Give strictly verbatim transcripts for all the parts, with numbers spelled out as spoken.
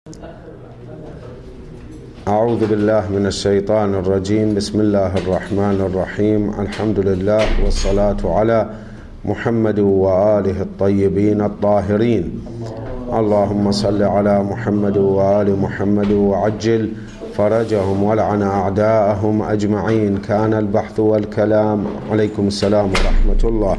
أعوذ بالله من الشيطان الرجيم. بسم الله الرحمن الرحيم. الحمد لله والصلاة على محمد وآله الطيبين الطاهرين. اللهم صل على محمد وآل محمد وعجل فرجهم ولعن أعداءهم أجمعين. كان البحث والكلام عليكم السلام ورحمة الله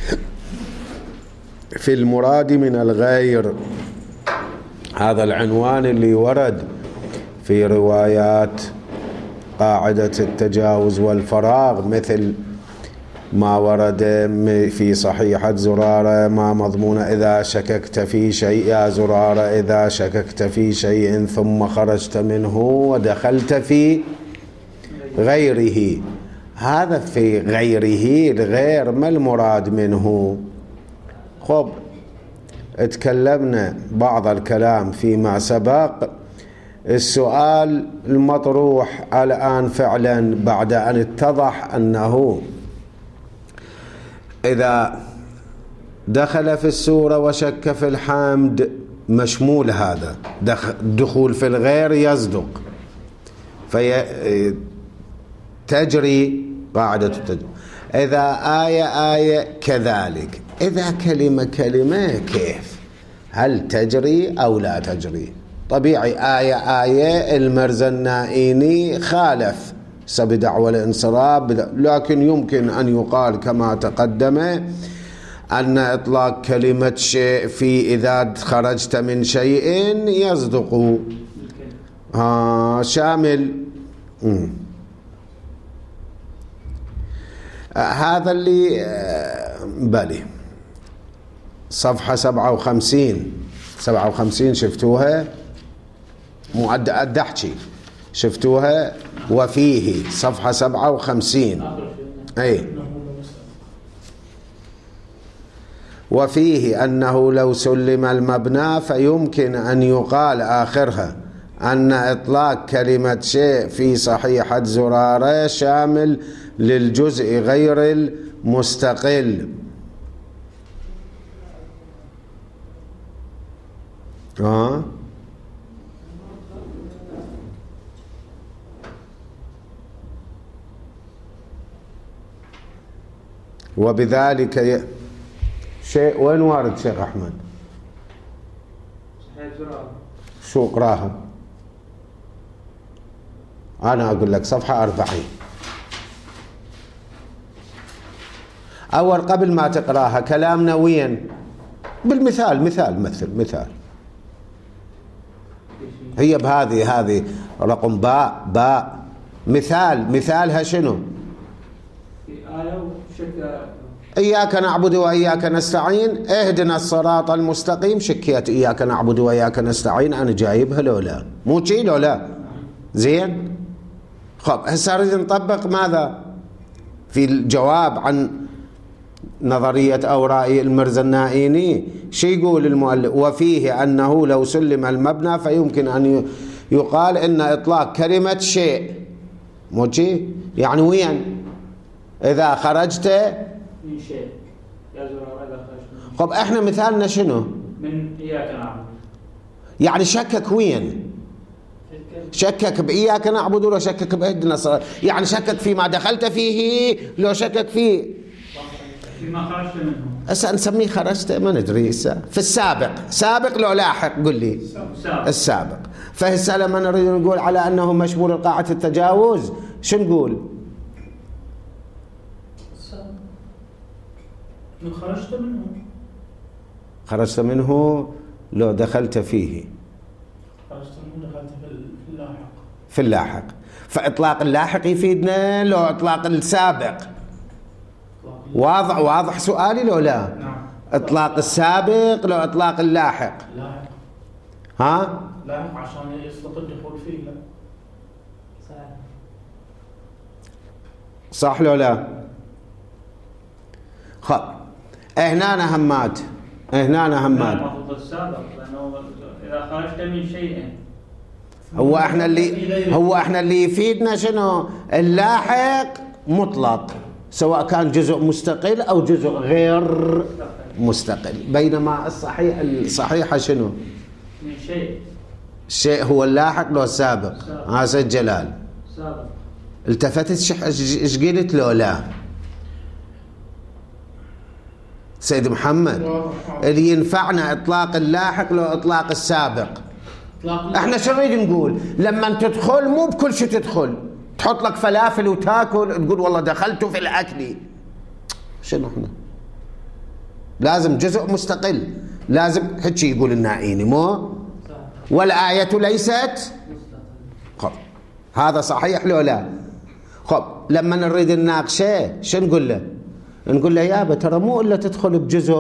في المراد من الغير. هذا العنوان اللي ورد في روايات قاعدة التجاوز والفراغ، مثل ما ورد في صحيحة زرارة: ما مضمون إذا شككت في شيء يا زرارة إذا شككت في شيء ثم خرجت منه ودخلت في غيره. هذا في غيره، الغير ما المراد منه؟ خب اتكلمنا بعض الكلام فيما سبق. السؤال المطروح الآن فعلا بعد أن اتضح أنه إذا دخل في السورة وشك في الحمد مشمول، هذا دخول في الغير يصدق فتجري قاعدة التجري. إذا آية آية كذلك، إذا كلمة كلمة كيف؟ هل تجري أو لا تجري؟ طبيعي آية آية المرزنائيني خالف بدعوى الانصراف، لكن يمكن أن يقال كما تقدم أن إطلاق كلمة شيء في إذا خرجت من شيء يصدق آه شامل. مم. آه هذا اللي آه بلي صفحة سبعة وخمسين سبعة وخمسين شفتوها؟ مو أد أحكي شفتوها؟ وفيه صفحة سبعة وخمسين أي وفيه أنه لو سلم المبنى فيمكن أن يقال آخرها أن إطلاق كلمة شيء في صحيحة زرارة شامل للجزء غير المستقل. آه وبذلك ي... شيء وين وارد شيخ أحمد؟ شو اقراها؟ أنا أقول لك صفحة أربعين. أول قبل ما تقراها كلامنا وين؟ بالمثال مثال مثل مثال هي بهذه هذه رقم باء باء مثال مثالها شنو؟ إياك نعبد وإياك نستعين اهدنا الصراط المستقيم. شكيت إياك نعبد وإياك نستعين أنا جايبها لو لا؟ مو شي لو لا؟ زين. خب هسه نريد نطبق ماذا في الجواب عن نظرية أو رأي المرزنائيني. شو يقول المؤلف؟ وفيه أنه لو سلم المبنى فيمكن أن يقال إن إطلاق كلمة شيء مو شي يعني وين؟ إذا خرجت من شيء يا زرار إذا خرجت. خب إحنا مثالنا شنو؟ من إياك نعبد. يعني شكك وين؟ شكك بإياك نعبد ولا شكك بإهدنا الصراط؟ يعني شكك فيما دخلت فيه لو شكك فيه فيما خرجت منه. هسه نسميه خرجت ما ندري. هسه في السابق سابق لو لاحق قل لي السابق. السابق. فهسه لما نريد نقول على أنه مشمول قاعدة التجاوز شو نقول؟ خرجت منه خرجت منه لو دخلت فيه خرجت منه دخلت في اللاحق في اللاحق. فإطلاق اللاحق يفيدنا لو إطلاق السابق؟ واضح واضح سؤالي لو لا؟ نعم. إطلاق السابق لو إطلاق اللاحق؟ لاحق. ها؟ لاحق عشان يسقط الدخول فيه. لا صح صح لو لا؟ خب هنا همات هنا همات المفروض السابق لأنه إذا خرجت من شيء هو احنا اللي هو احنا اللي يفيدنا شنو؟ اللاحق مطلق سواء كان جزء مستقل أو جزء غير مستقل، بينما الصحيح الصحيحة شنو؟ من شيء الشيء هو اللاحق لو السابق؟ ها سيد جلال سابق. التفتت ايش قلت لو لا؟ سيد محمد اللي ينفعنا اطلاق اللاحق لو اطلاق السابق. احنا شو نريد نقول؟ لما تدخل مو بكل شيء تدخل، تحط لك فلافل وتاكل تقول والله دخلتوا في الاكل. شنو احنا؟ لازم جزء مستقل، لازم هيك يقول النائيني مو؟ والآية ليست خب هذا صحيح لو لا؟ خب لما نريد نناقشه شو نقول له؟ نقول له يابا ترى مو الا تدخل بجزء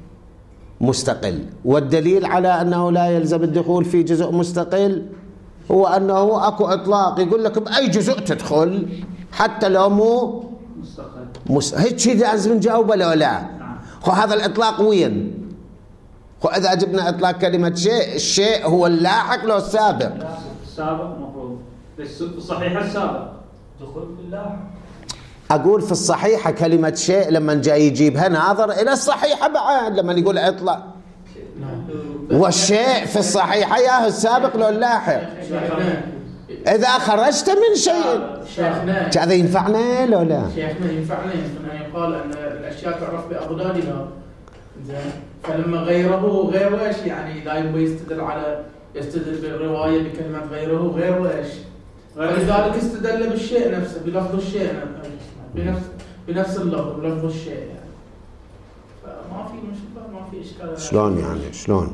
مستقل، والدليل على انه لا يلزم الدخول في جزء مستقل هو انه اكو اطلاق يقول لك باي جزء تدخل حتى لو مو مستقل. مس... هيك لازم نجاوبه لو لا؟ خو هذا الاطلاق وين؟ خو اذا جبنا اطلاق كلمه شيء، الشيء هو اللاحق لو السابق؟ السابق مفروض بس الصحيح السابق دخول في اللاحق. اقول في الصحيحه كلمه شيء لما جاي يجيبها ناظر الى الصحيحه بعد لما يقول اطلاق. والشيء في الصحيحه يا السابق لو اللاحق. اذا خرجت من شيء شيخنا هذا ينفعنا لو لا؟ شيخنا ينفعنا ينفعنا يقال ان الاشياء تعرف باضدادها. زين فلما غيره غير ويش يعني لا يبغى يستدل على يستدل بالروايه بكلمه غيره غير ويش، ولذلك استدل بالشيء نفسه بلفظ الشيء بنفس بنفس اللفظ بلفظ الشيء يعني. فما في مشكله ما في اشكال. شلون يعني شلون؟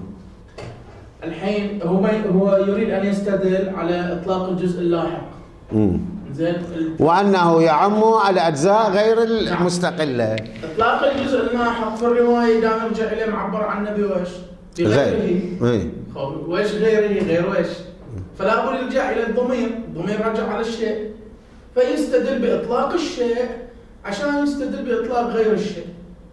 الحين هو هو يريد ان يستدل على اطلاق الجزء اللاحق. امم زين وانه يعم على اجزاء غير المستقله. اطلاق الجزء اللاحق في الروايه دام يرجع اليه معبر عن النبي ويش؟ غير اي ويش غيره غير ويش؟ فلا بد يرجع الى الضمير، الضمير رجع على الشيء فيستدل باطلاق الشيء عشان يستدل باطلاق غير الشيء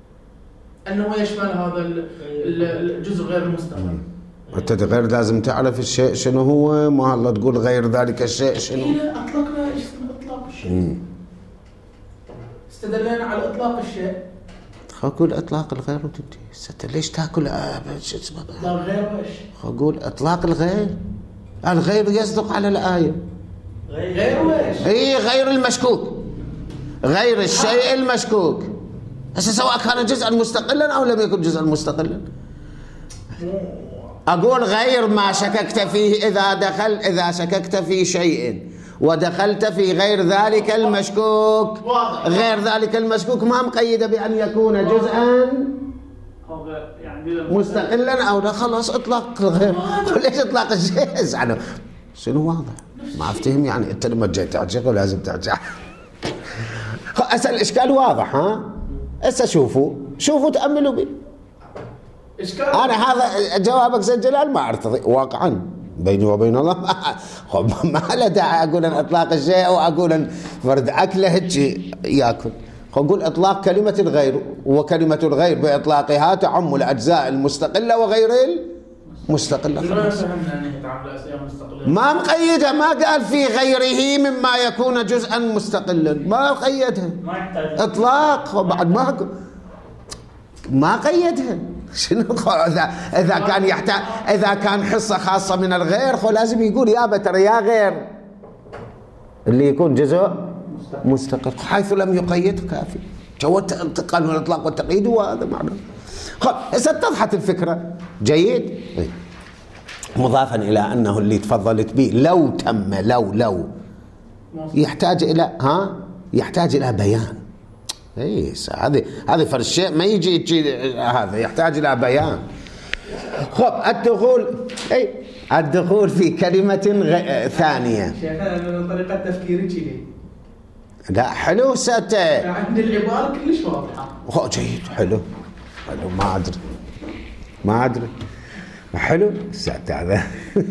انه يشمل هذا الجزء غير المستقل. انت غير لازم تعرف الشيء شنو هو، ما الله تقول غير ذلك الشيء شنو. إيه اطلقنا ايش اسمه اطلاق الشيء. مم. استدلنا على اطلاق الشيء. اقول اطلاق الغير وتنتهي. ست ليش تاكل شو اسمه؟ اطلاق غير وش؟ اقول اطلاق الغير. الغير يصدق على الايه. غير وش؟ اي غير المشكوك. غير الشيء المشكوك. هسه سواء كان جزءا مستقلا او لم يكن جزءا مستقلا. أقول غير ما شككت فيه إذا دخل إذا شككت في شيء ودخلت في غير ذلك المشكوك. غير ذلك المشكوك ما مقيدة بأن يكون جزءا مستقلا أو لا. خلاص إطلاق الغير. ليش إطلاق الشيء زعلوا شنو واضح ما أفتهم يعني. أنت لما جاي ترجع لازم ترجع. أسأل الإشكال واضح ها. هسه شوفوا شوفوا تأملوا بي. أنا هذا جوابك سيد جلال ما أرتضي واقعا بيني وبين الله. ما له داعي أقول أن إطلاق الشيء أو أقول أن فرد أكله هيك يأكل. أقول إطلاق كلمة الغير، وكلمة الغير بإطلاقها تعم الأجزاء المستقلة وغير المستقلة. ما مقيدها، ما قال في غيره مما يكون جزءا مستقلا، ما قيدها إطلاق. بعد ما ما قيدها. شنو اذا اذا كان يحتاج اذا كان حصه خاصه من الغير خو لازم يقول يا ترى يا غير اللي يكون جزء مستقل حيث لم يقيد كافي. جو انتقال من الاطلاق والتقييد وهذا معنى. خب هسه اتضحت الفكره. جيد. مضافا الى انه اللي تفضلت به لو تم لو لو يحتاج الى ها يحتاج الى بيان. اي هذه هذه فرق الشيء ما يجي, يجي هذا يحتاج الى بيان. خب الدخول اي الدخول في كلمه غ... ثانيه. شيخنا من طريقه تفكيري كذي. لا حلو ست عند العباره كلش واضحه. خو جيد حلو حلو ما ادري ما ادري حلو ست هذا.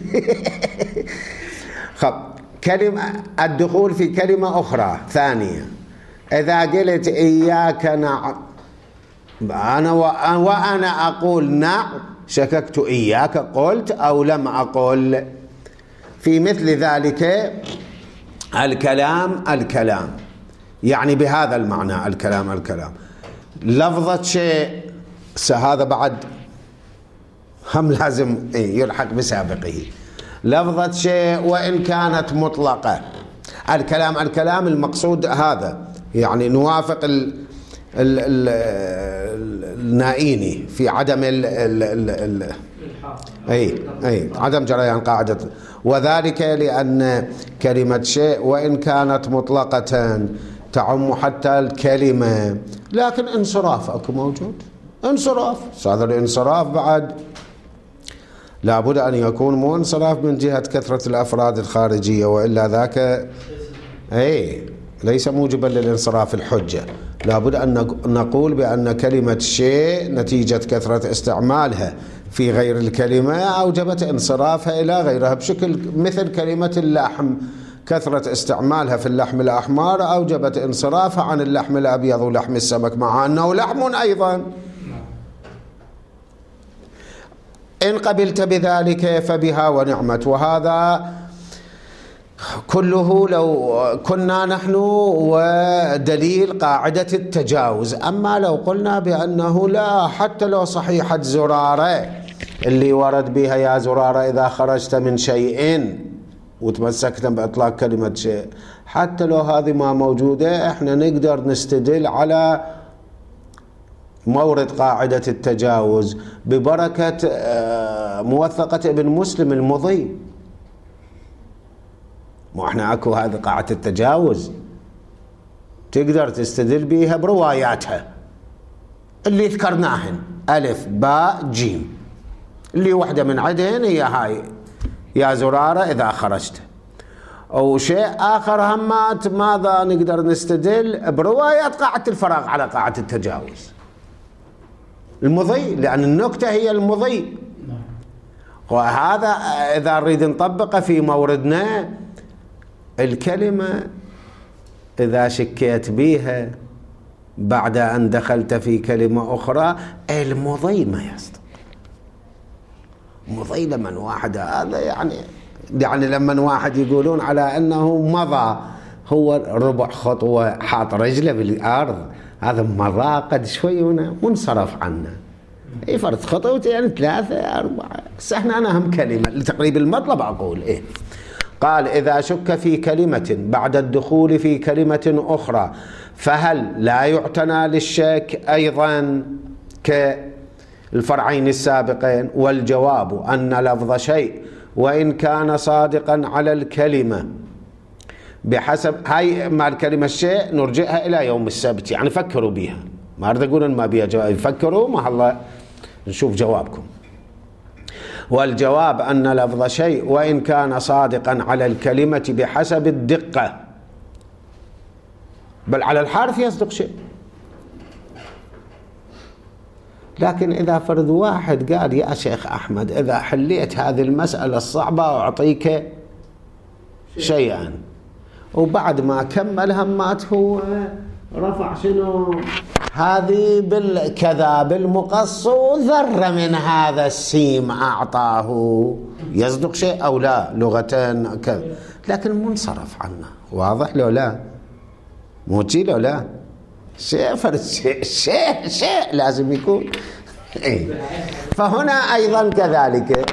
خب كلمه الدخول في كلمه اخرى ثانيه. إذا قلت إياك نعبد أنا وأنا أقول نعم شككت إياك قلت أو لم أقل. في مثل ذلك الكلام الكلام يعني بهذا المعنى الكلام الكلام لفظة شيء هذا بعد هم لازم يلحق بسابقه. لفظة شيء وإن كانت مطلقة. الكلام الكلام المقصود هذا، يعني نوافق ال ال ال النائيني في عدم ال ال ال ال أي أي عدم جريان قاعدة، وذلك لأن كلمة شيء وإن كانت مطلقة تعم حتى الكلمة، لكن انصراف أكو موجود، انصراف. هذا الانصراف بعد لابد أن يكون مو انصراف من جهة كثرة الأفراد الخارجية، وإلا ذاك أي ليس موجبا للانصراف الحجة. لابد أن نقول بأن كلمة شيء نتيجة كثرة استعمالها في غير الكلمة أوجبت انصرافها إلى غيرها، بشكل مثل كلمة اللحم، كثرة استعمالها في اللحم الأحمر أوجبت انصرافها عن اللحم الأبيض ولحم السمك، مع أنه لحم أيضا. إن قبلت بذلك فبها ونعمت. وهذا كله لو كنا نحن ودليل قاعدة التجاوز. أما لو قلنا بأنه لا، حتى لو صحيحة زرارة اللي ورد بها يا زرارة إذا خرجت من شيء وتمسكنا بإطلاق كلمة شيء، حتى لو هذه ما موجودة احنا نقدر نستدل على مورد قاعدة التجاوز ببركة موثقة ابن مسلم المضي. مو احنا اكو هذه قاعدة التجاوز تقدر تستدل بيها برواياتها اللي ذكرناهن، ألف باء جيم، اللي واحدة من عدهن هي هاي يا زرارة إذا خرجت. أو شيء آخر همات ماذا نقدر نستدل بروايات قاعدة الفراغ على قاعدة التجاوز المضي، لأن النكتة هي المضي. وهذا إذا نريد نطبقه في موردنا، الكلمة إذا شكيت بيها بعد أن دخلت في كلمة أخرى المضي ما يصدق. مضي لمن واحد هذا يعني يعني لما واحد يقولون على أنه مضى هو ربع خطوة حاط رجله بالأرض، هذا مضى قد شوي هنا منصرف عنه، اي فرد خطوتين يعني ثلاثة أربعة. بس احنا أنا أهم كلمة لتقريب المطلب أقول إيه. قال إذا شك في كلمة بعد الدخول في كلمة أخرى فهل لا يعتنى للشك أيضا كالفرعين السابقين؟ والجواب أن لفظ شيء وإن كان صادقا على الكلمة بحسب هاي مع الكلمة الشيء نرجئها إلى يوم السبت، يعني فكروا بها، ما أريد أقول إن ما بيها جواب، فكروا ما الله نشوف جوابكم. والجواب أن لفظ شيء وإن كان صادقا على الكلمة بحسب الدقة، بل على الحرف يصدق شيء. لكن إذا فرض واحد قال يا شيخ أحمد إذا حليت هذه المسألة الصعبة أعطيك شيئا، وبعد ما كمل همات هو رفع شنو هذه بالكذا بالمقص وذر من هذا السيم أعطاه، يصدق شيء أو لا؟ لغتين كذا، لكن منصرف عنه. واضح لو لا؟ موجي لو لا؟ شيء فرد شيء شيء شيء لازم يكون. إيه. فهنا أيضا كذلك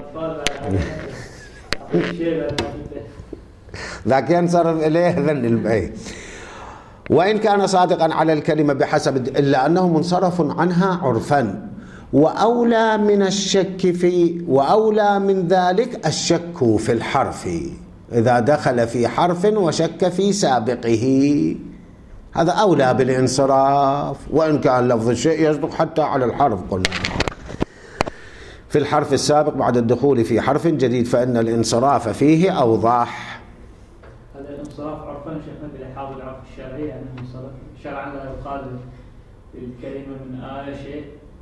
ذاك ينصرف إليه ذن البعيد. وإن كان صادقا على الكلمة بحسب إلا أنه منصرف عنها عرفا، وأولى من الشك في وأولى من ذلك الشك في الحرف إذا دخل في حرف وشك في سابقه، هذا أولى بالانصراف. وإن كان لفظ الشيء يصدق حتى على الحرف قلنا في الحرف السابق بعد الدخول في حرف جديد فإن الانصراف فيه أوضح. هذا الانصراف عرفا شيخنا بلحاظ العرف الشرعي، يعني الانصراف شرعا لا يقال الكلمة من آية شيء،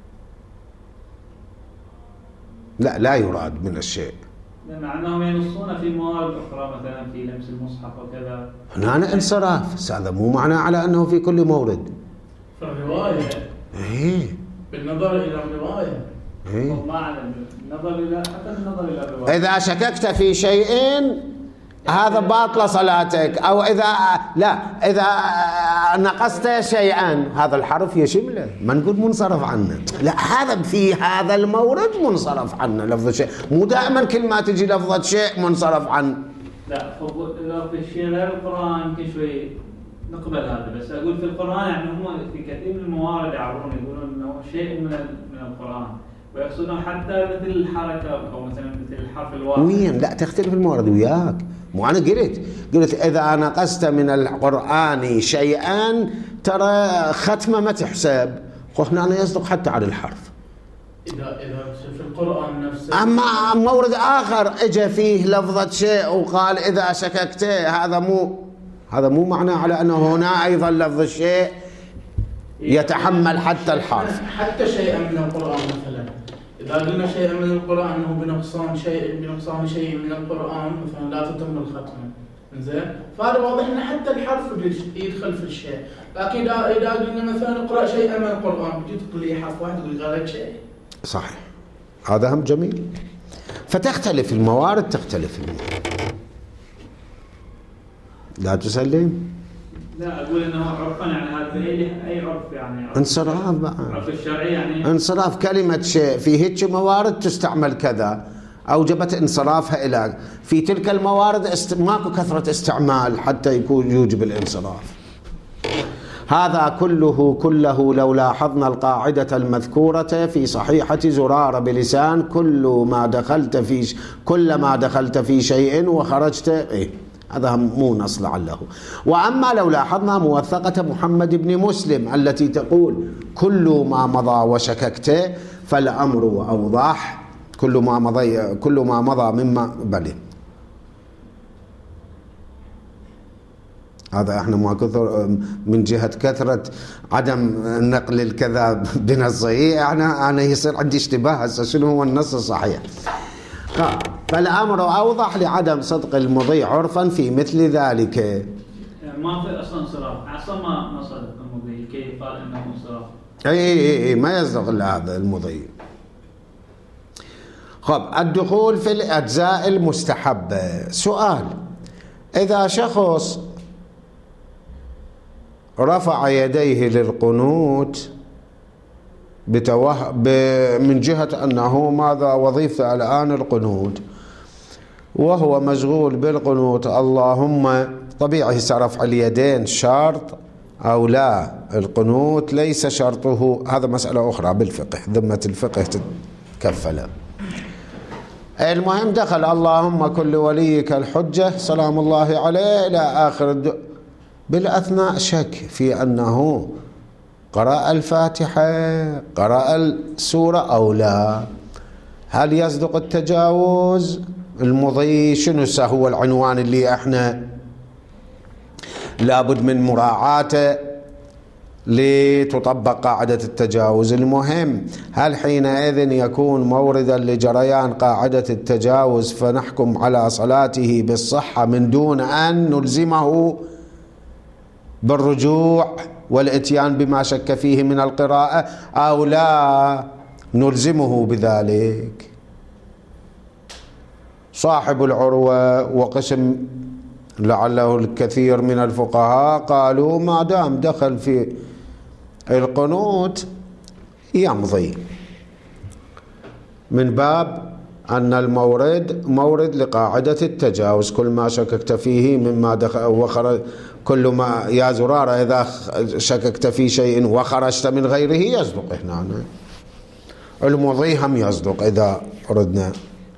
لا لا يراد من الشيء، مع أنهم ينصون في موارد أخرى مثلا في لمس المصحف وكذا. هنا انصراف، هذا مو معناه على أنه في كل مورد. في الرواية إيه بالنظر إلى الرواية. إيه ما على النظر إلى حتى النظر إلى الرواية. إذا شككت في شيء هذا باطل صلاتك. أو إذا لا إذا نقصت شيئا هذا الحرف يشمله، ما نقول منصرف عنه، لا هذا في هذا المورد منصرف عنه لفظ شيء، مو دائما كل ما تجي لفظة شيء منصرف عنه. لا إذا في الشيء غير القرآن يمكن شوي نقبل هذا، بس أقول في القرآن يعني هم في كثير من الموارد يعبرون يقولون إنه شيء من من القرآن، ويقصدون حتى مثل الحركة أو مثلا مثل الحرف الواحد. وين لا تختلف الموارد وياك، مو أنا قلت قلت إذا نقصت من القرآن شيئا ترى ختمة ما تحسب، وهنا أنا يصدق حتى على الحرف. إذا إذا في القرآن نفسه. أما مورد آخر إجا فيه لفظة شيء وقال إذا شككت، هذا مو هذا مو معناه على أنه هنا أيضا لفظ الشيء يتحمل حتى الحرف. حتى شيئا من القرآن مثلا، إذا قلنا شيئا من القرآن أنه بنقصان شيء بنقصان شيء من القرآن مثلا لا تتم الختمة، إنزين، فهذا واضح أن حتى الحرف يدخل في الشيء، لكن إذا إذا قلنا مثلا اقرأ شيئا من القرآن بتجي تقول لي حرف واحد تقول غلط شيء. صحيح، هذا هم جميل. فتختلف الموارد، تختلف الموارد. لا تسلم؟ لا أقول إنه عرفا يعني هذا أي عرف يعني عرف انصراف بقى. عرف الشرعي يعني انصراف كلمة شيء في هيك موارد تستعمل كذا، أوجبت انصرافها إلى في تلك الموارد است... ماكو كثرة استعمال حتى يكون يوجب الانصراف. هذا كله كله لو لاحظنا القاعدة المذكورة في صحيحة زرارة بلسان كل ما دخلت في ش... كل ما دخلت في شيء وخرجت إيه، هذا مو نص لعله. وأما لو لاحظنا موثقة محمد بن مسلم التي تقول كل ما مضى وشككت فالأمر أوضح، كل ما مضى كل ما مضى مما بل هذا احنا ما كثر من جهة كثرة عدم نقل الكذا بنصه، انا انا يصير عندي اشتباه هسه شنو هو النص الصحيح. فالأمر أوضح لعدم صدق المضي عرفا في مثل ذلك. ما في أصلا انصراف، أصلا ما ما صدق المضي كي يقال إنه انصراف. أي أي أي ما يصدق إلا هذا المضي. خب الدخول في الأجزاء المستحبة. سؤال: إذا شخص رفع يديه للقنوت بتوه... ب... من جهة أنه ماذا وظيفة الآن القنوت، وهو مشغول بالقنوت، اللهم طبيعي رفع اليدين شرط أو لا؟ القنوت ليس شرطه، هذا مسألة أخرى بالفقه، ذمة الفقه تتكفل. المهم دخل اللهم كل وليك الحجة سلام الله عليه إلى آخر الدعاء، بالأثناء شك في أنه قرأ الفاتحة قرأ السورة أو لا، هل يصدق التجاوز؟ المضي شنو هو العنوان اللي احنا لابد من مراعاته لتطبق قاعدة التجاوز؟ المهم هل حينئذ يكون موردا لجريان قاعدة التجاوز فنحكم على صلاته بالصحة من دون أن نلزمه بالرجوع والاتيان بما شك فيه من القراءة، أو لا نلزمه بذلك؟ صاحب العروة وقسم لعله الكثير من الفقهاء قالوا ما دام دخل في القنوت يمضي، من باب أن المورد مورد لقاعدة التجاوز، كل ما شككت فيه مما دخل وخرج، كل ما يا زرارة إذا شككت في شيء وخرجت من غيره يصدق. هنا المضي هم يصدق إذا ردنا.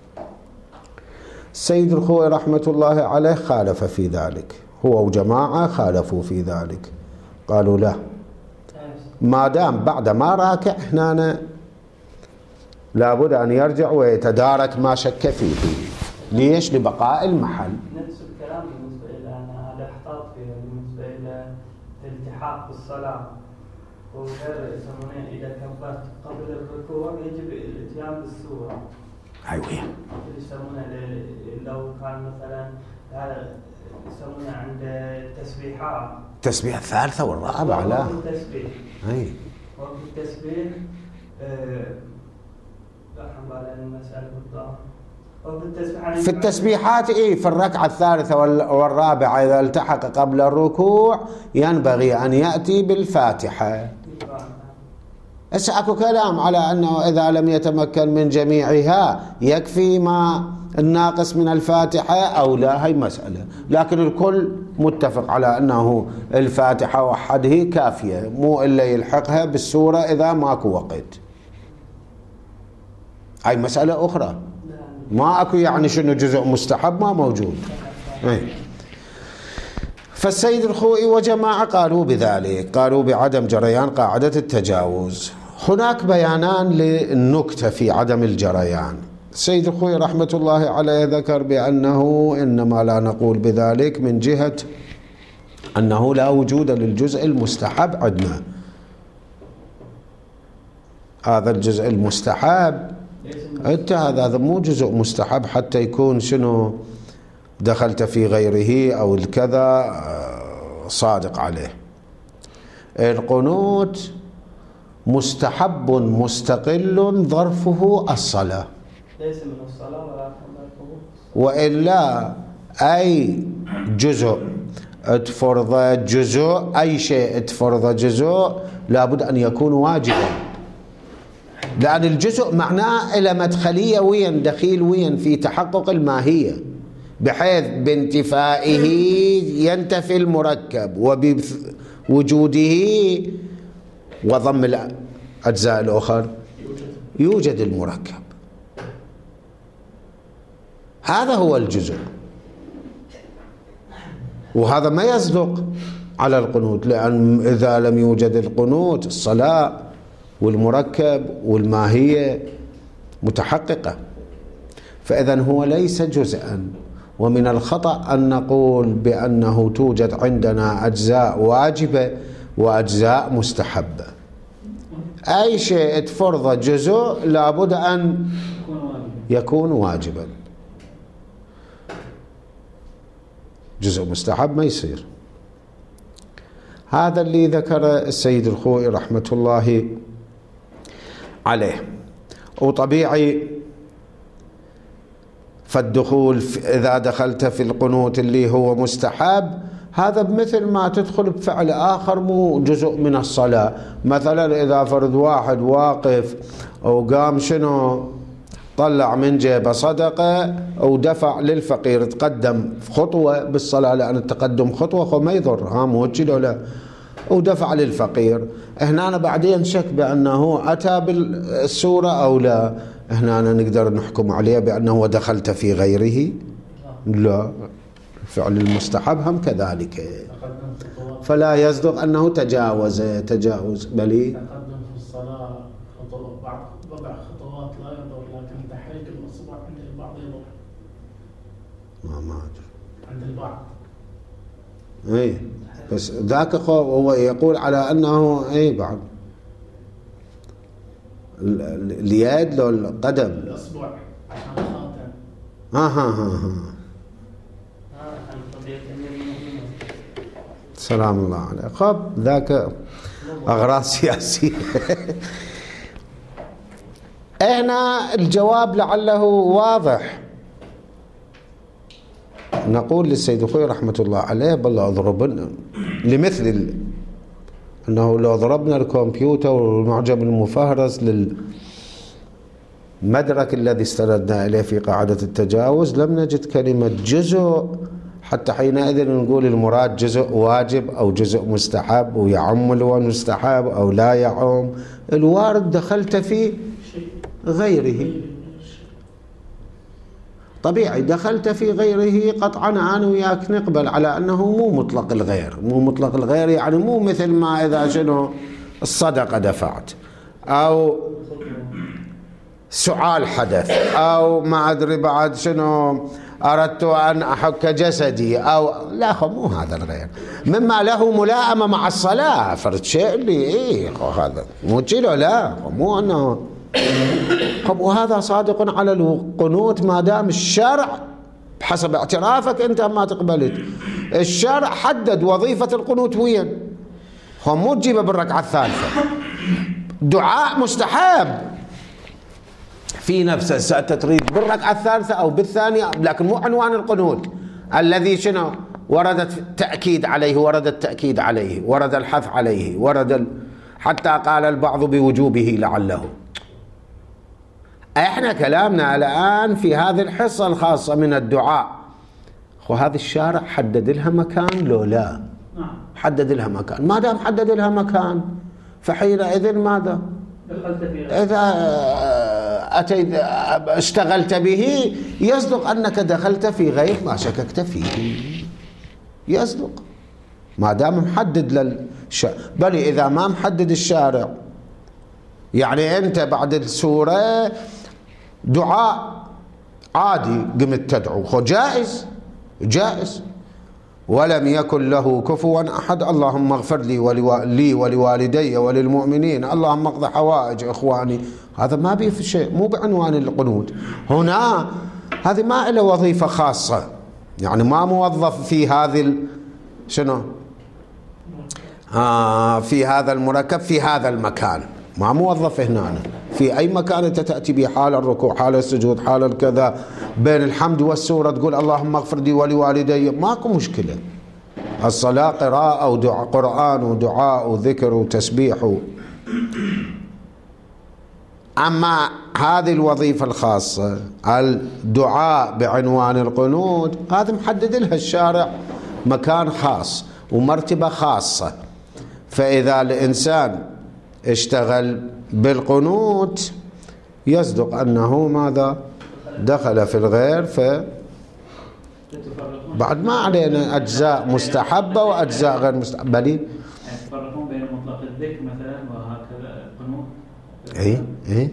السيد الخوئي رحمة الله عليه خالف في ذلك، هو وجماعة خالفوا في ذلك، قالوا لا، ما دام بعد ما راكع هنا لابد أن يرجع ويتدارك ما شك فيه. ليش؟ لبقاء المحل. نفس الكلام بالنسبة إلى أنا الاحتاط فيه بالنسبة إلى الالتحاق بالصلاة، وغير يسمونه إذا كبرت قبل الركوع يجب الاتيان بالسورة. أيوة. يسمونه لو كان مثلا هذا يسمونه عند التسبيحات. التسبيح الثالثة والرابعة لا. وقت التسبيح. أي. وقت التسبيح. أه لا حنبال المسألة بالضبط. في التسبيحات إيه في الركعة الثالثة والرابعة إذا التحق قبل الركوع ينبغي أن يأتي بالفاتحة. بس أكو كلام على أنه إذا لم يتمكن من جميعها يكفي ما الناقص من الفاتحة أو لا، هي مسألة، لكن الكل متفق على أنه الفاتحة وحده كافية، مو إلا يلحقها بالسورة إذا ماكو وقت. هاي مسألة أخرى، ما أكو يعني شنو جزء مستحب ما موجود. فالسيد الخوئي وجماعة قالوا بذلك، قالوا بعدم جريان قاعدة التجاوز. هناك بيانان للنكتة في عدم الجريان. السيد الخوئي رحمة الله عليه ذكر بأنه إنما لا نقول بذلك من جهة أنه لا وجود للجزء المستحب عندنا. هذا الجزء المستحب انت هذا مو جزء مستحب حتى يكون شنو دخلت في غيره أو الكذا صادق عليه. القنوت مستحب مستقل ظرفه الصلاة، ليس من الصلاة ولا ظرفه، وإلا أي جزء تفرض جزء، أي شيء تفرض جزء لابد أن يكون واجبا، لأن الجزء معناه إلى مدخلية وين دخيل وين في تحقق الماهية، بحيث بانتفائه ينتفي المركب وبوجوده وضم الأجزاء الأخرى يوجد المركب. هذا هو الجزء، وهذا ما يصدق على القنوت، لأن إذا لم يوجد القنوت الصلاة والمركب والماهية متحققة، فإذا هو ليس جزءا. ومن الخطأ أن نقول بأنه توجد عندنا أجزاء واجبة وأجزاء مستحبة. أي شيء تفرض جزء لابد أن يكون واجبا، جزء مستحب ما يصير. هذا اللي ذكر السيد الخوئي رحمة الله عليه. وطبيعي فالدخول إذا دخلت في القنوت اللي هو مستحب هذا بمثل ما تدخل بفعل آخر مو جزء من الصلاة. مثلا إذا فرض واحد واقف وقام شنو طلع من جيبه صدقة ودفع للفقير، تقدم خطوة بالصلاة، لأن التقدم خطوة خو ما يضر، ها مو هيك ولا، ودفع للفقير. هنا أنا بعدين شك بأنه أتى بالسورة أو لا، هنا أنا نقدر نحكم عليه بأنه دخلت في غيره. لا، فعل المستحب هم كذلك، فلا يصدق أنه تجاوز تجاوز بل تقدم في الصلاة خطوة بعد بضع خطوات لا يضر، لكن تحريك الأصبع عند البعض يضر. ما ما أدري عند البعض. إيه بس ذاك هو يقول على أنه إيه بعد اليد لو القدم الأصبع عشان الخاتم. ها ها ها ها سلام الله عليه. خب ذاك أغراض سياسية. هنا الجواب لعله واضح. نقول للسيد الخوئي رحمة الله عليه بل أضربنا لمثل أنه لو ضربنا الكمبيوتر والمعجم المفهرس للمدرك الذي استندنا إليه في قاعدة التجاوز لم نجد كلمة جزء، حتى حينئذ نقول المراد جزء واجب أو جزء مستحب ويعم المستحب أو لا يعم. الوارد دخلت في غيره، طبيعي دخلت في غيره قطعا. أنا وياك نقبل على أنه مو مطلق الغير، مو مطلق الغير يعني مو مثل ما إذا شنو الصدقة دفعت أو سعال حدث أو ما أدري بعد شنو أردت أن أحك جسدي أو لا، خو مو هذا الغير مما له ملائمة مع الصلاة. فرد شيء اللي إيه هذا مو جيله، لا مو أنه طب. وهذا صادق على القنوت ما دام الشرع بحسب اعترافك أنت ما تقبلت، الشرع حدد وظيفة القنوت وين، هو مو تجيبه بالركعة الثالثة. دعاء مستحب، في نفسه تريد بالركعة الثالثة أو بالثانية، لكن مو عنوان القنوت الذي شنو وردت التأكيد عليه، ورد التأكيد عليه، ورد الحث عليه، ورد ال... حتى قال البعض بوجوبه لعله. احنا كلامنا الآن في هذه الحصة الخاصة من الدعاء، وهذا الشارع حدد لها مكان لو لا؟ حدد لها مكان. ما دام حدد لها مكان فحينئذ ماذا؟ إذا أتيت اشتغلت به يصدق أنك دخلت في غير ما شككت فيه، يصدق ما دام محدد للشارع. بل إذا ما محدد الشارع، يعني أنت بعد السورة دعاء عادي قمت تدعو، خو جائز جائز. ولم يكن له كفوا أحد، اللهم اغفر لي ولي ولوالدي وللمؤمنين، اللهم اقض حوائج إخواني. هذا ما بيه في شيء، مو بعنوان القنوت. هنا هذه ما له وظيفة خاصة، يعني ما موظف في هذه ال... شنو آه في هذا المركب في هذا المكان، ما موظف هنا. في أي مكان أنت تأتي به، حال الركوع، حال السجود، حال الكذا، بين الحمد والسورة تقول اللهم اغفر لي ولوالدي، ماكو مشكلة. الصلاة قراءة ودعاء، قرآن ودعاء وذكر وتسبيح. أما هذه الوظيفة الخاصة الدعاء بعنوان القنوت، هذا محدد لها الشارع مكان خاص ومرتبة خاصة. فإذا الإنسان اشتغل بالقنوت يصدق أنه ماذا؟ دخل في الغير. ف بعد ما علينا أجزاء مستحبة وأجزاء غير مستحبة. بل يتفرقون بين مطلق الذكر مثلا وهكذا القنوت. إيه إيه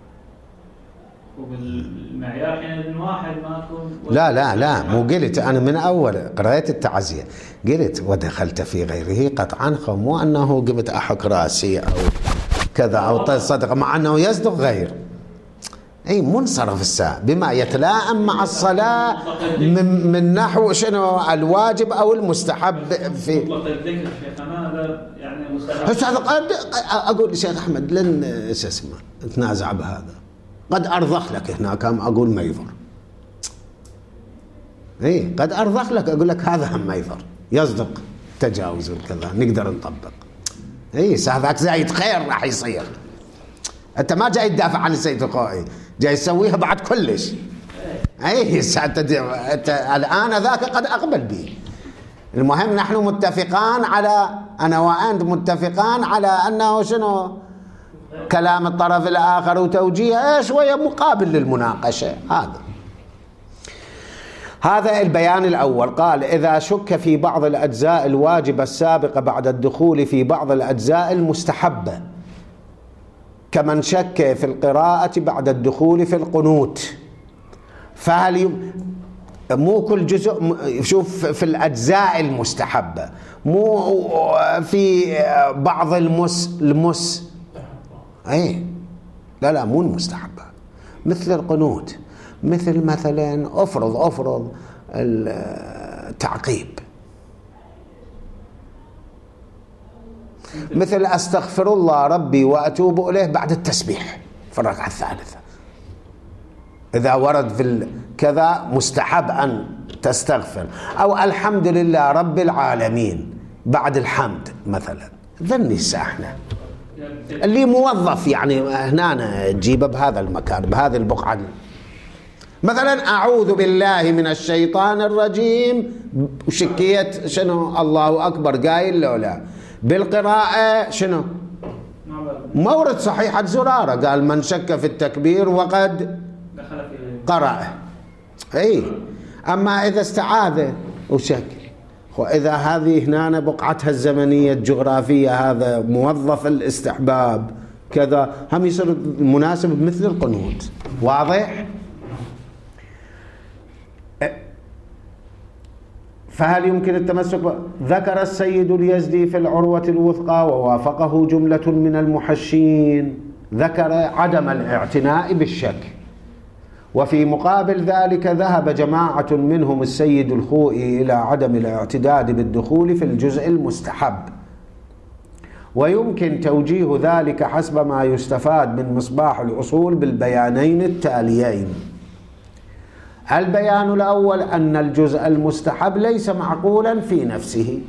وبالمعيار حين واحد ما يكون. لا لا لا مو قلت أنا من أول قرأت التعزية قلت ودخلت في غيره قطعا، مو أنه قمت أحك راسي أو كذا أو صدق، مع أنه يصدق غير. أي منصرف الساعة بما يتلائم مع الصلاة من, من نحو شنو الواجب أو المستحب. في مطلق الذكر شيخنا هذا يعني مستحب. أقول شيخ أحمد لن اسمه نتنازع بهذا، قد أرضخ لك هنا كم أقول ما يضر. إيه قد أرضخ لك أقول لك هذا هم ما يضر، يصدق تجاوز وكذا نقدر نطبق. إيه هذاك زايد خير راح يصير. أنت ما جاي تدافع عن السيد القائي، جاي تسويها بعد كلش. أي أنت الآن ذاك قد أقبل به. المهم نحن متفقان على، أنا وأنت متفقان على أنه شنو كلام الطرف الآخر وتوجيه شوية مقابل للمناقشة. هذا هذا البيان الأول. قال إذا شك في بعض الأجزاء الواجبة السابقة بعد الدخول في بعض الأجزاء المستحبة، كمن شك في القراءة بعد الدخول في القنوت، فهل يم... مو كل جزء، شوف في الأجزاء المستحبة، مو في بعض المس المس أي لا لا مو المستحبة، مثل القنوت، مثل مثلا أفرض أفرض التعقيب، مثل أستغفر الله ربي وأتوب إليه بعد التسبيح في الركعة الثالثة. إذا ورد في كذا مستحب أن تستغفر، أو الحمد لله رب العالمين بعد الحمد مثلا. ذني احنا اللي موظف يعني هنا تجيبه بهذا المكان بهذه البقعة. مثلا أعوذ بالله من الشيطان الرجيم وشكيت شنو الله أكبر قايل لو لا. بالقراءة شنو مورد صحيحة زرارة قال من شك في التكبير وقد قرأ. أي أما إذا استعاذ وشك، وإذا هذه هنا بقعتها الزمنية الجغرافية هذا موظف الاستحباب كذا هم يصير مناسب مثل القنوت. واضح؟ فهل يمكن التمسك؟ ذكر السيد اليزدي في العروة الوثقى ووافقه جملة من المحشين، ذكر عدم الاعتناء بالشك. وفي مقابل ذلك ذهب جماعة منهم السيد الخوئي إلى عدم الاعتداد بالدخول في الجزء المستحب، ويمكن توجيه ذلك حسب ما يستفاد من مصباح الأصول بالبيانين التاليين. البيان الأول أن الجزء المستحب ليس معقولا في نفسه،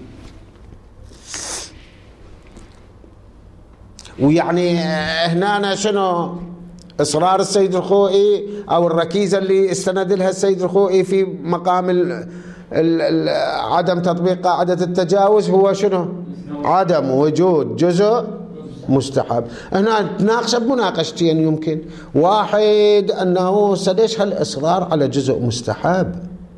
ويعني هنا شنو إصرار السيد الخوئي أو الركيزة اللي استند لها السيد الخوئي في مقام ال ال ال عدم تطبيق قاعدة التجاوز هو شنو؟ عدم وجود جزء مستحب. هنا تناقش بمناقشتين، يمكن واحد أنه سدش هالإصرار على جزء مستحب،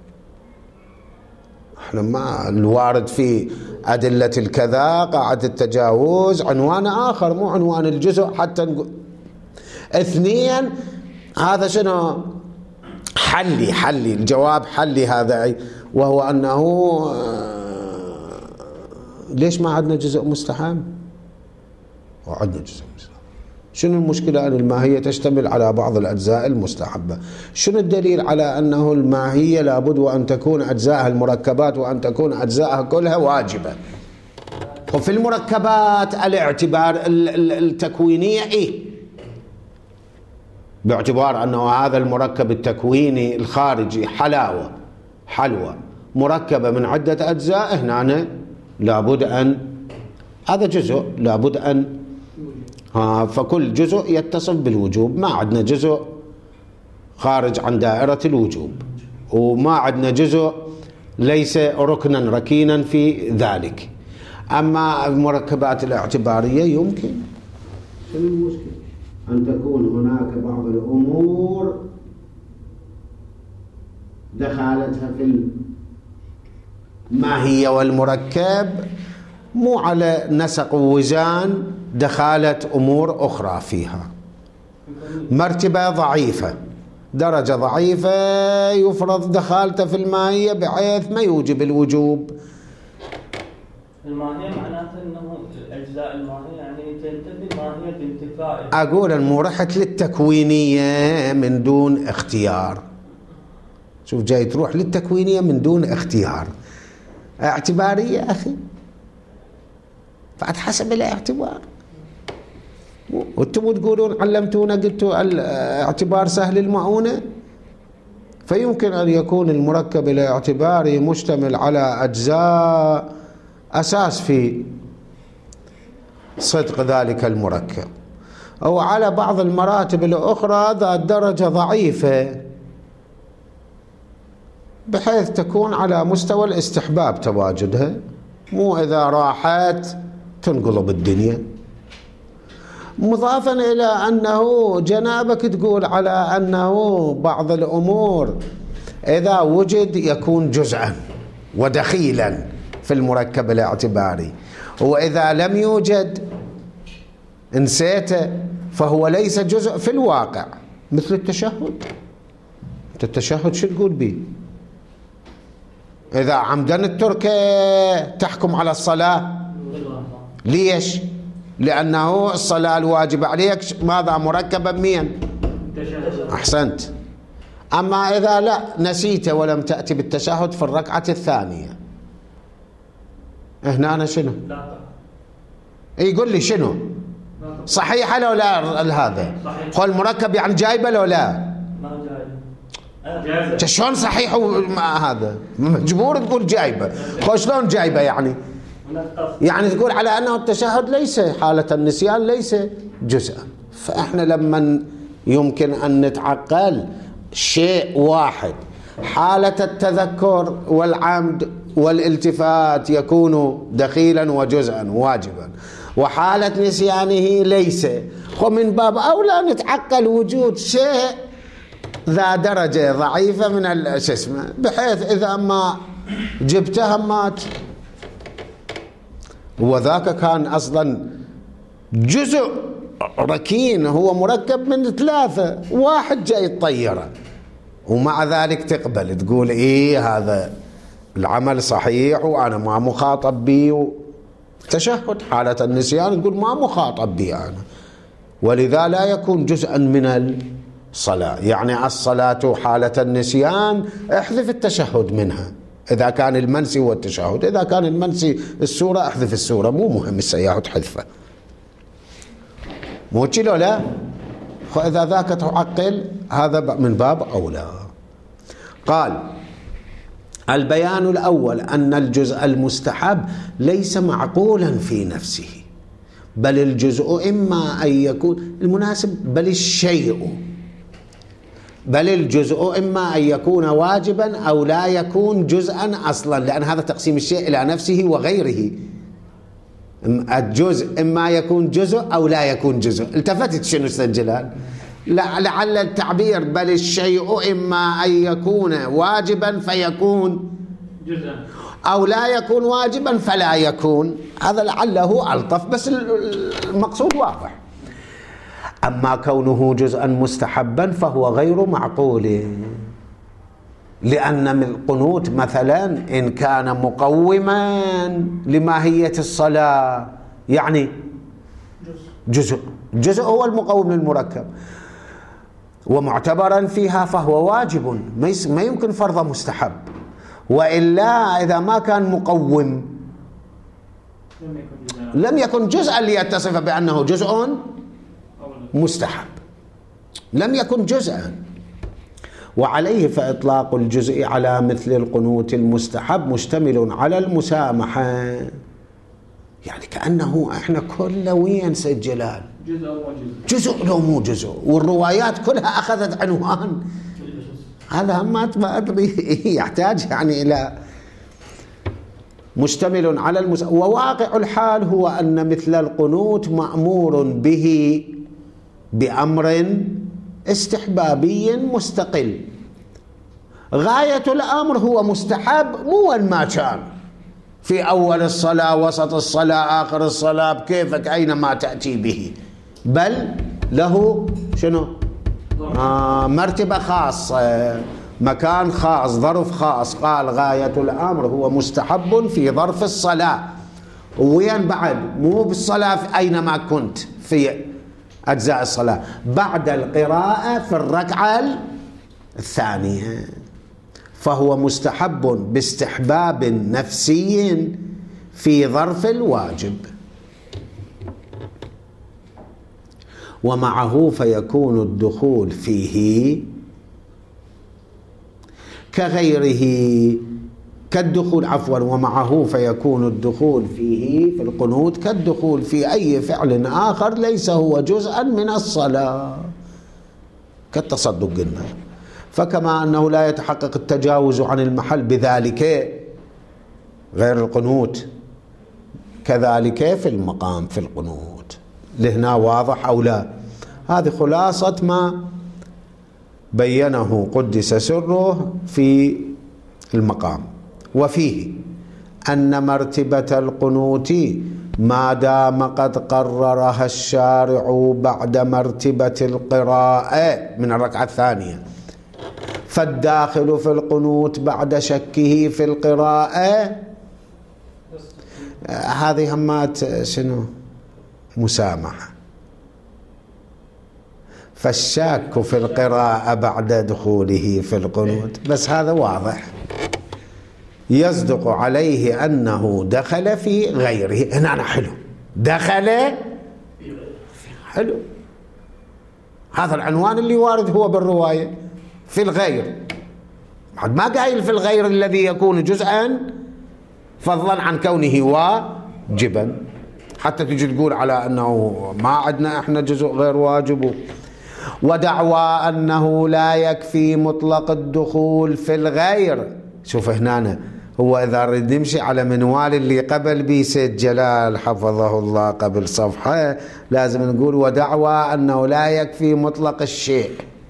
احنا ما الوارد في أدلة الكذا قاعدة التجاوز عنوان آخر مو عنوان الجزء حتى نقول. اثنين هذا شنو حلي حلي الجواب حلي هذا، وهو أنه ليش ما عندنا جزء مستحب؟ وعندنا جزء مستحب. شنو المشكلة أن الماهية تشتمل على بعض الأجزاء المستحبة؟ شنو الدليل على أنه الماهية لابد وأن تكون أجزاءها المركبات وأن تكون أجزاءها كلها واجبة؟ وفي المركبات الاعتبار التكوينية إيه؟ باعتبار أنه هذا المركب التكويني الخارجي حلاوة حلوة مركبة من عدة أجزاء، هنا لابد أن هذا جزء لابد أن ها فكل جزء يتصف بالوجوب. ما عندنا جزء خارج عن دائرة الوجوب، وما عندنا جزء ليس ركنا ركينا في ذلك. أما المركبات الاعتبارية يمكن شنو المشكلة أن تكون هناك بعض الأمور دخالتها في الماهية والمركب مو على نسق ووزان دخالة أمور أخرى فيها. مرتبة ضعيفة درجة ضعيفة يفرض دخالته في الماهية بحيث ما يوجب الوجوب. الماهية معناته أنه أجزاء الماهية يعني تنتفي الماهية بانتفائها. أقول أنه رحت للتكوينية من دون اختيار. شوف جاي تروح للتكوينية من دون اختيار. اعتبارية أخي بعد حسب الاعتبار. وانتم تقولون علمتونا قلتوا الاعتبار سهل المعونة، فيمكن أن يكون المركب الاعتباري مشتمل على أجزاء أساس في صدق ذلك المركب، أو على بعض المراتب الأخرى ذات درجة ضعيفة بحيث تكون على مستوى الاستحباب تواجدها، مو إذا راحت تنقلب الدنيا. مضافا إلى أنه جنابك تقول على أنه بعض الأمور إذا وجد يكون جزءا ودخيلا في المركب الاعتباري، وإذا لم يوجد انسيته فهو ليس جزء في الواقع، مثل التشهد. التشهد شو تقول به؟ إذا عمدا التركة تحكم على الصلاة. ليش؟ لأنه الصلاة الواجب عليك ماذا مركبا مين؟ أحسنت. أما إذا لا نسيت ولم تأتي بالتشهد في الركعة الثانية، هنا أنا شنو؟ يقول لي شنو؟ صحيحة لو لا هذا؟ هو المركب يعني جايبة لو لا؟ شلون صحيح مع هذا؟ مجبور تقول جايبة. هو شلون جايبة يعني؟ يعني تقول على أنه التشهد ليس حالة النسيان ليس جزءا. فإحنا لما يمكن أن نتعقل شيء واحد، حالة التذكر والعمد والالتفات يكون دخيلا وجزءا واجبا، وحالة نسيانه ليس، ومن باب أولى نتعقل وجود شيء ذا درجة ضعيفة من الاسم، بحيث إذا ما جبتها مات. وذاك كان أصلا جزء ركين، هو مركب من ثلاثة، واحد جاي يطيره، ومع ذلك تقبل تقول إيه هذا العمل صحيح وأنا ما مخاطب به. تشهد حالة النسيان تقول ما مخاطب به أنا، ولذا لا يكون جزءا من الصلاة. يعني الصلاة حالة النسيان احذف التشهد منها، إذا كان المنسي هو التشهد. إذا كان المنسي السورة احذف السورة، مو مهم السياح تحذفه، مو كيلو لا. إذا ذاك تعقل هذا من باب أولى. قال البيان الأول أن الجزء المستحب ليس معقولا في نفسه، بل الجزء إما أن يكون المناسب بل الشيء بل الجزء إما أن يكون واجبا أو لا يكون جزءا أصلا، لأن هذا تقسيم الشيء إلى نفسه وغيره. الجزء إما يكون جزء أو لا يكون جزء. التفتت شنو أستاذ جلال؟ لعل التعبير بل الشيء إما أن يكون واجبا فيكون جزءا أو لا يكون واجبا فلا يكون، هذا لعله ألطف، بس المقصود واضح. أما كونه جزءا مستحبا فهو غير معقول، لأن القنوت مثلا إن كان مقوما لماهية الصلاة يعني جزء جزء هو المقوم للمركب ومعتبرا فيها فهو واجب، ما يمكن فرض مستحب. وإلا إذا ما كان مقوم لم يكن جزءا ليتصف بأنه جزء مستحب، لم يكن جزءا. وعليه فإطلاق الجزء على مثل القنوت المستحب مشتمل على المسامحة، يعني كأنه احنا كله وين سيد جلال جزء أو جزء لو مو جزء، والروايات كلها أخذت عنوان هذا ما أدري يحتاج يعني إلى مشتمل على المس... وواقع الحال هو أن مثل القنوت مأمور به بأمر استحبابي مستقل، غاية الأمر هو مستحب مو وين ما كان، في أول الصلاة وسط الصلاة آخر الصلاة بكيفك أينما تأتي به، بل له شنو آه مرتبة خاصة، مكان خاص، ظرف خاص. قال غاية الأمر هو مستحب في ظرف الصلاة، وين بعد مو بالصلاة أينما كنت في أجزاء الصلاة، بعد القراءة في الركعة الثانية، فهو مستحب باستحباب نفسي في ظرف الواجب، ومعه فيكون الدخول فيه كغيره كالدخول عفوا ومعه فيكون الدخول فيه في القنوت كالدخول في أي فعل آخر ليس هو جزءا من الصلاة، كالتصدق قلنا. فكما أنه لا يتحقق التجاوز عن المحل بذلك غير القنوت، كذلك في المقام في القنوت. لهنا واضح أو لا؟ هذه خلاصة ما بينه قدس سره في المقام. وفيه أن مرتبة القنوت ما دام قد قررها الشارع بعد مرتبة القراءة من الركعة الثانية، فالداخل في القنوت بعد شكه في القراءة هذه همات شنو مسامحة، فالشاك في القراءة بعد دخوله في القنوت، بس هذا واضح يصدق عليه أنه دخل في غيره. هنا حلو، دخل حلو، هذا العنوان اللي وارد هو بالرواية في الغير، بعد ما قايل في الغير الذي يكون جزءا فضلا عن كونه واجبا، حتى تجي تقول على أنه ما عندنا إحنا جزء غير واجب. ودعوى أنه لا يكفي مطلق الدخول في الغير. شوف هنا هو إذا رد يمشي على منوال اللي قبل بي سيد جلال حفظه الله قبل صفحة، لازم نقول ودعوى أنه لا يكفي مطلق الشيء.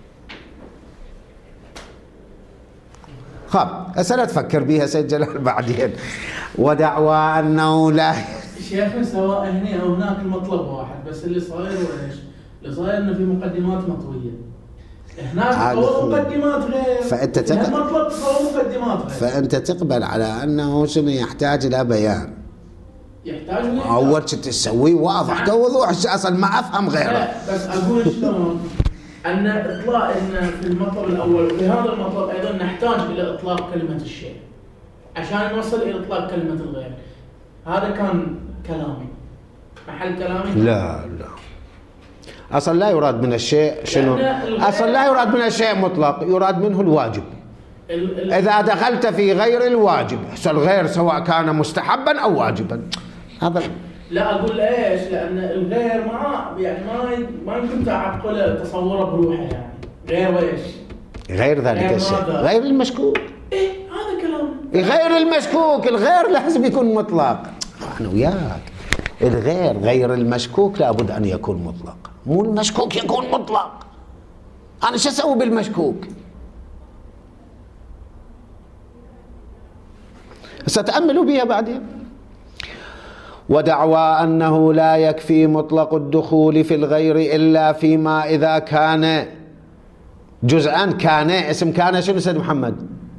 خب أسأل تفكر بيها سيد جلال بعدين. ودعوى أنه لا شيخنا سواء هنا أو هناك المطلب واحد، بس اللي صاير وإيش؟ اللي صاير إنه في مقدمات مطوية، هناك هو مقدمات غير، فأنت تقبل مطلب هو مقدمات غير، فأنت تقبل على أنه شنو يحتاج إلى بيان، يحتاج لي أول شيء تسويه واضح كوضوح أصلا ما أفهم غيره. بس أقول شلون أن إطلاق إن في المطلب الأول وفي هذا المطلب أيضا نحتاج إلى إطلاق كلمة الشيء، عشان نوصل الى اطلاق كلمه الغير. هذا كان كلامي، محل كلامي. لا لا، اصلا لا يراد من الشيء شنو؟ اصلا لا يراد من الشيء مطلق، يراد منه الواجب. ال ال اذا دخلت في غير الواجب، الغير سواء كان مستحبا او واجبا، هذا لا اقول ايش؟ لان الغير ما يعني ما ما يمكن تعقله تصوره بروحه، يعني غير وايش؟ غير ذلك غير الشيء، ماذا؟ غير المشكوك. ايه هذا كلام. غير المشكوك، الغير لازم يكون مطلق. انا وياك، الغير غير المشكوك لابد ان يكون مطلق، مو المشكوك يكون مطلق. انا شو اسوي بالمشكوك؟ ستأملوا بها بعدين. ودعوى أنه لا يكفي مطلق الدخول في الغير إلا فيما إذا كان جزءا. كان اسم كان شنو سيد محمد؟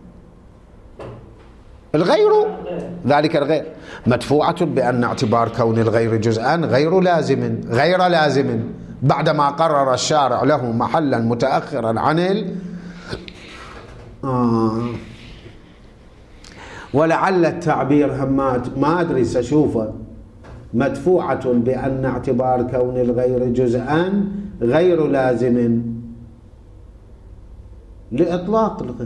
الغير، ذلك الغير مدفوعة بأن اعتبار كون الغير جزءا غير لازم غير لازم بعدما قرر الشارع له محلا متأخرا عن ال آه. ولعل التعبير همات ما أدري سأشوفه، مدفوعة بأن اعتبار كون الغير جزءا غير لازم لإطلاق الغير.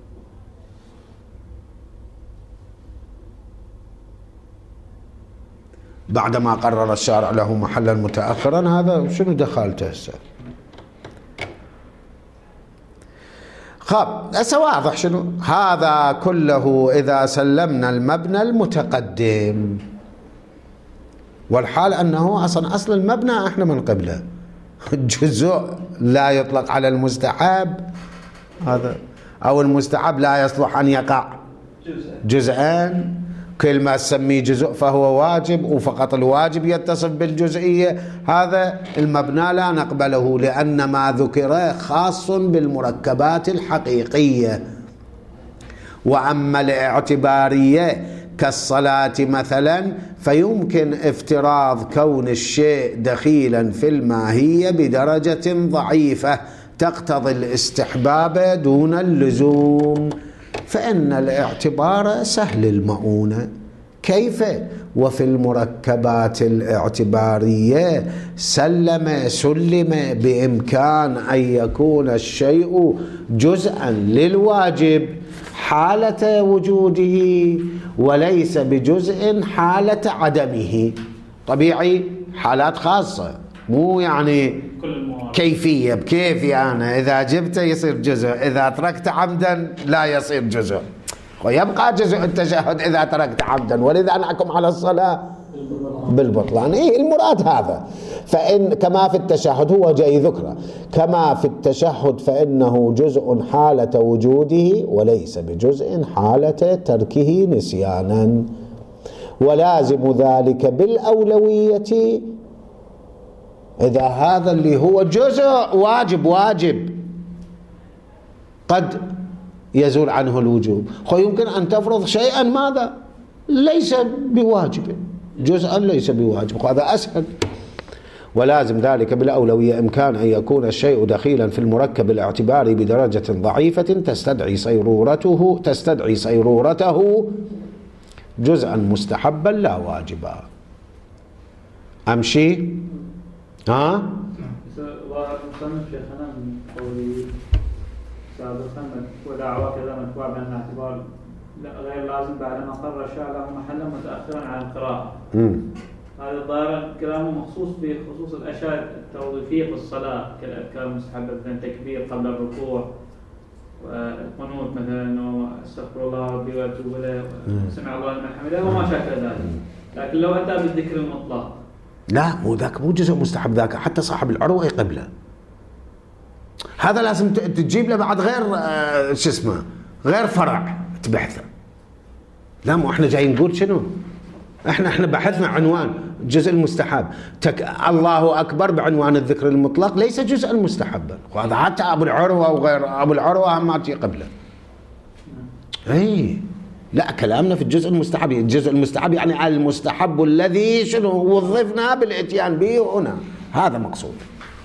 بعدما قرر الشارع له محلا متأخرا، هذا شنو دخلته هسه؟ خب هسه واضح شنو هذا كله إذا سلمنا المبنى المتقدم، والحال أنه أصلا أصل المبنى إحنا من قبله جزء لا يطلق على المستحب، هذا أو المستحب لا يصلح أن يقع جزءان. كل ما تسميه جزء فهو واجب، وفقط الواجب يتصف بالجزئية. هذا المبنى لا نقبله، لأن ما ذكر خاص بالمركبات الحقيقية. وأما الاعتبارية كالصلاة مثلا فيمكن افتراض كون الشيء دخيلا في الماهية بدرجة ضعيفة تقتضي الاستحباب دون اللزوم، فإن الاعتبار سهل المؤونة. كيف؟ وفي المركبات الاعتبارية سلم سلم بإمكان أن يكون الشيء جزءا للواجب حالة وجوده وليس بجزء حالة عدمه. طبيعي حالات خاصة، مو يعني كيفية بكيفي. أنا إذا جبته يصير جزء، إذا تركت عمدا لا يصير جزء، ويبقى جزء التشهد إذا تركت عمدا، ولذا نحكم على الصلاة بالبطلان. إيه المراد هذا. فإن كما في التشهد هو جاي ذكره، كما في التشهد فإنه جزء حالة وجوده وليس بجزء حالة تركه نسيانا، ولازم ذلك بالأولوية إذا هذا اللي هو جزء واجب واجب قد يزول عنه الوجوب. خو يمكن أن تفرض شيئا ماذا ليس بواجب، جزءا ليس بواجب، هذا أسهل. ولازم ذلك بالأولوية إمكان أن يكون الشيء دخيلا في المركب الاعتباري بدرجة ضعيفة تستدعي صيرورته تستدعي صيرورته جزءا مستحبا لا واجبا. أمشي ها؟ مصنف شيخنا من قوله سابقا ودعوى كذا متبوع بأن اعتبار غير لازم بعدما قرر الشارع له محلا متأخرا عن القراءة. هذا الظاهر كلامه مخصوص بخصوص الأشياء التوظيفية في الصلاة كالأذكار المستحبة، مثلا التكبير قبل الركوع والقنوت، مثلا انه استغفر الله ربي واتوب اليه سمع الله لمن حمده وما شابه ذلك. لكن لو اتى بالذكر المطلق لا، مو ذاك مو جزء مستحب، ذاك حتى صاحب العروة قبله. هذا لازم تجيب له بعد غير آه شو اسمه غير فرع تبحثه. لا، مو احنا جايين نقول شنو؟ احنا احنا بحثنا عنوان جزء المستحب. تك الله اكبر بعنوان الذكر المطلق ليس جزءا مستحبا، وهذا حتى ابو العروة وغير ابو العروة هم ماتي قبله. اي لا، كلامنا في الجزء المستحب. الجزء المستحب يعني المستحب الذي شنو وظفنا بالاتيان به هنا، هذا مقصود.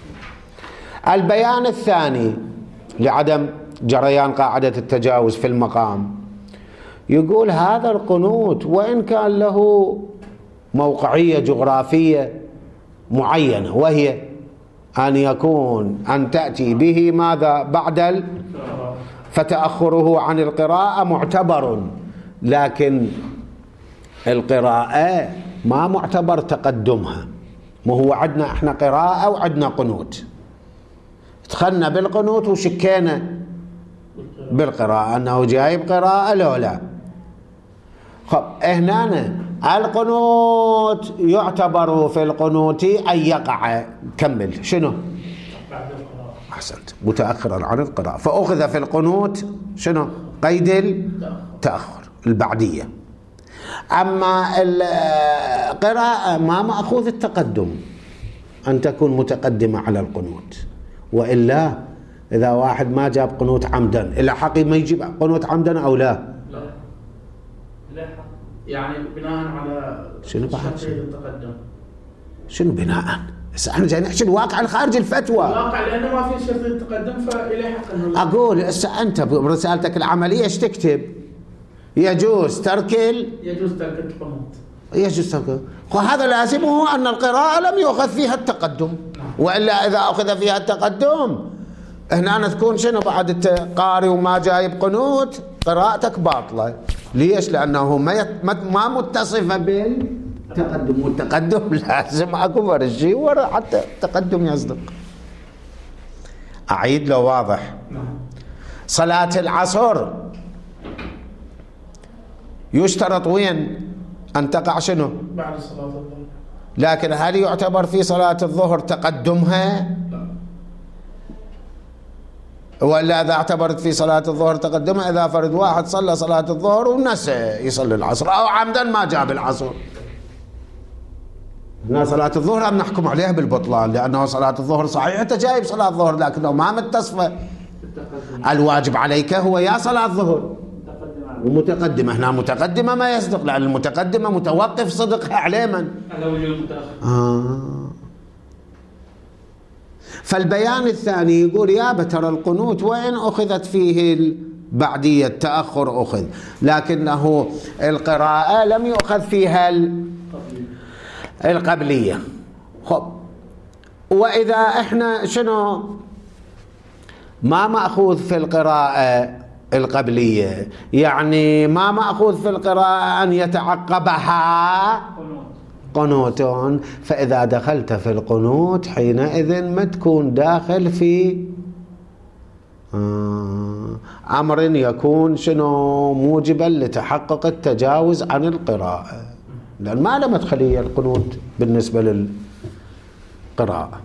البيان الثاني لعدم جريان قاعدة التجاوز في المقام يقول هذا القنوت وإن كان له موقعية جغرافية معينة، وهي أن يكون أن تأتي به ماذا بعد ال... فتأخره عن القراءة معتبر، لكن القراءة ما معتبر تقدمها. ما هو عندنا احنا قراءة وعندنا قنوت، دخلنا بالقنوت وشكينا بالقراءة أنه جايب قراءة لو لا. خب هنا القنوت يعتبر في القنوت أن يقع، كمل شنو؟ أحسنت، متأخرا عن القراءة، فأخذ في القنوت شنو؟ قيد التأخر البعدية. أما القراءة ما مأخوذ التقدم، أن تكون متقدمة على القنوت، وإلا إذا واحد ما جاب قنوت عمدا إلا حقي ما يجيب قنوت عمدا أو لا؟ لا لا يعني بناء على شنو بعد التقدم. شنو بناء؟ هسه احنا جاي نحكي الواقع الخارج الفتوى. الواقع لأنه ما في شرط التقدم فإليه حق إنه أقول هسه أنت برسالتك العملية ايش تكتب؟ يجوز ترك ال... يجوز ترك القنوت. يجوز ترك، وهذا لازمه أن القراءة لم يؤخذ فيها التقدم، وإلا إذا أخذ فيها التقدم هنا تكون شنو بعد القارئ وما جايب قنوت قراءتك باطلة. ليش؟ لأنه ما يت... ما متصفة بالتقدم، والتقدم لازم أكبر الشيء ورا حتى التقدم يصدق. أعيد لو واضح. صلاة العصر يشترط وين أن تقع شنو؟ بعد صلاة الظهر. لكن هل يعتبر في صلاة الظهر تقدمها؟ لا. ولا إذا اعتبرت في صلاة الظهر تقدمها إذا فرد واحد صلى صلاة الظهر ونسى يصلي العصر أو عمدا ما جاب العصر، هنا صلاة الظهر أم نحكم عليها بالبطلان، لأنه صلاة الظهر صحيح أنت جايب صلاة الظهر لكنه ما متصفة. الواجب عليك هو يا صلاة الظهر ومتقدمة، هنا متقدمة ما يصدق، لأن المتقدمة متوقف صدقها على من؟ على وجود متأخر. آه. فالبيان الثاني يقول يا ترى القنوت وإن أخذت فيه البعدية التأخر أخذ، لكنه القراءة لم يؤخذ فيها القبلية. خب وإذا إحنا شنو ما مأخوذ في القراءة القبلية، يعني ما مأخوذ في القراءة أن يتعقبها قنوت، فإذا دخلت في القنوت حينئذ ما تكون داخل في أمر يكون شنو موجبا لتحقق التجاوز عن القراءة، لأن ما له مدخلية القنوت بالنسبة للقراءة.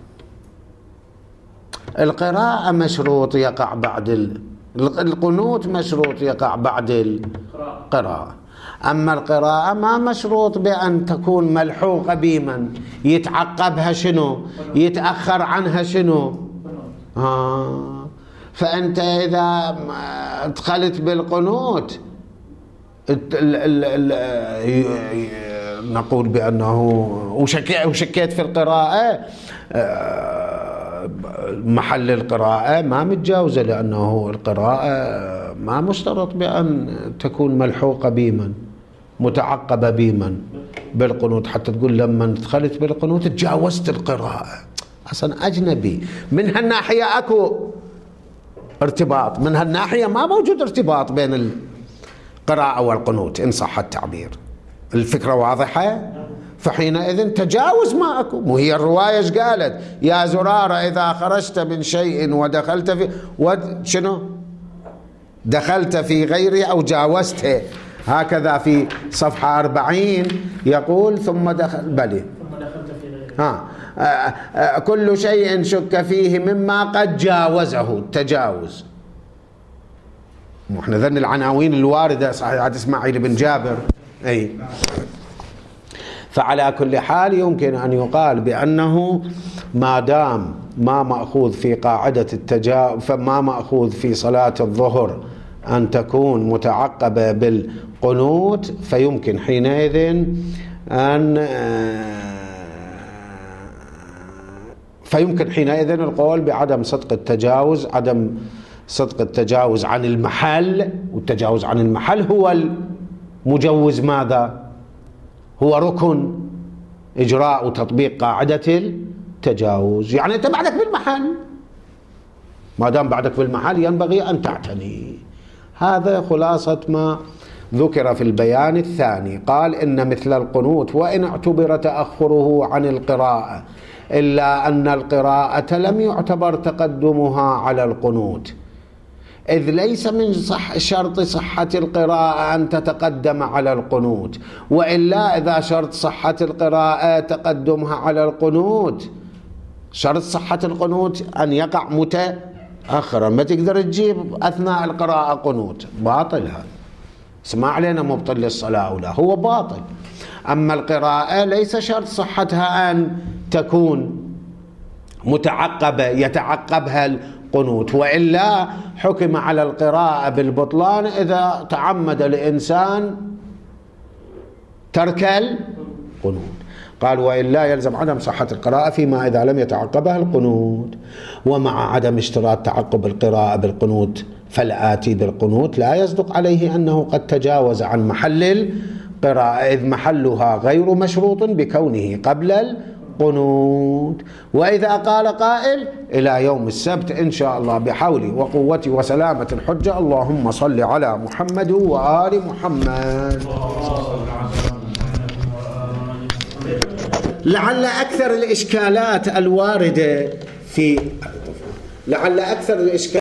القراءة مشروط يقع بعد ال... القنوت مشروط يقع بعد القراءة، أما القراءة ما مشروط بأن تكون ملحوقة بمن يتعقبها شنو يتأخر عنها شنو. آه. فأنت إذا دخلت بالقنوت ال ال ال نقول بأنه وشكيت في القراءة، محل القراءة ما متجاوزة، لأنه القراءة ما مشترط بأن تكون ملحوقة بمن متعقبة بمن بالقنوت، حتى تقول لما دخلت بالقنوت تجاوزت القراءة. أصلا أجنبي من هالناحية أكو ارتباط، من هالناحية ما موجود ارتباط بين القراءة والقنوت إن صح التعبير. الفكرة واضحة؟ فحينئذ تجاوز ما أكو. وهي الرواية ايش قالت؟ يا زرارة إذا خرجت من شيء ودخلت في ود شنو دخلت في غيره أو جاوزته، هكذا في صفحة أربعين يقول ثم دخل بلي ثم دخلت في غيره. ها آه آه كل شيء شك فيه مما قد جاوزه التجاوز. احنا ذن العناوين الواردة صحيحة إسماعيل بن جابر. أي فعلى كل حال يمكن أن يقال بأنه ما دام ما مأخوذ في قاعدة التجاوز، فما مأخوذ في صلاة الظهر أن تكون متعقبة بالقنوت، فيمكن حينئذ أن فيمكن حينئذ القول بعدم صدق التجاوز، عدم صدق التجاوز عن المحل، والتجاوز عن المحل هو مجوز ماذا؟ هو ركن إجراء وتطبيق قاعدة التجاوز. يعني أنت بعدك بالمحل، ما دام بعدك بالمحل ينبغي أن تعتني. هذا خلاصة ما ذكر في البيان الثاني. قال إن مثل القنوت وإن اعتبر تأخره عن القراءة إلا أن القراءة لم يعتبر تقدمها على القنوت، إذ ليس من صح شرط صحة القراءة أن تتقدم على القنوت، وإلا إذا شرط صحة القراءة تقدمها على القنوت، شرط صحة القنوت أن يقع متأخرا، ما تقدر تجيب أثناء القراءة قنوت، باطل هذا. اسمع علينا مبطل للصلاة ولا هو باطل. أما القراءة ليس شرط صحتها أن تكون متعقبة يتعقبها القنوت، وإلا حكم على القراءة بالبطلان إذا تعمد الإنسان ترك القنوت. قال وإلا يلزم عدم صحة القراءة فيما إذا لم يتعقبها القنوت. ومع عدم اشتراط تعقب القراءة بالقنوت فالآتي بالقنوت لا يصدق عليه أنه قد تجاوز عن محل القراءة، إذ محلها غير مشروط بكونه قبل القنوت. وإذا قال قائل إلى يوم السبت إن شاء الله بحولي وقوتي وسلامة الحجة. اللهم صل على محمد وآل محمد. لعل أكثر الإشكالات الواردة في لعل أكثر الإشكالات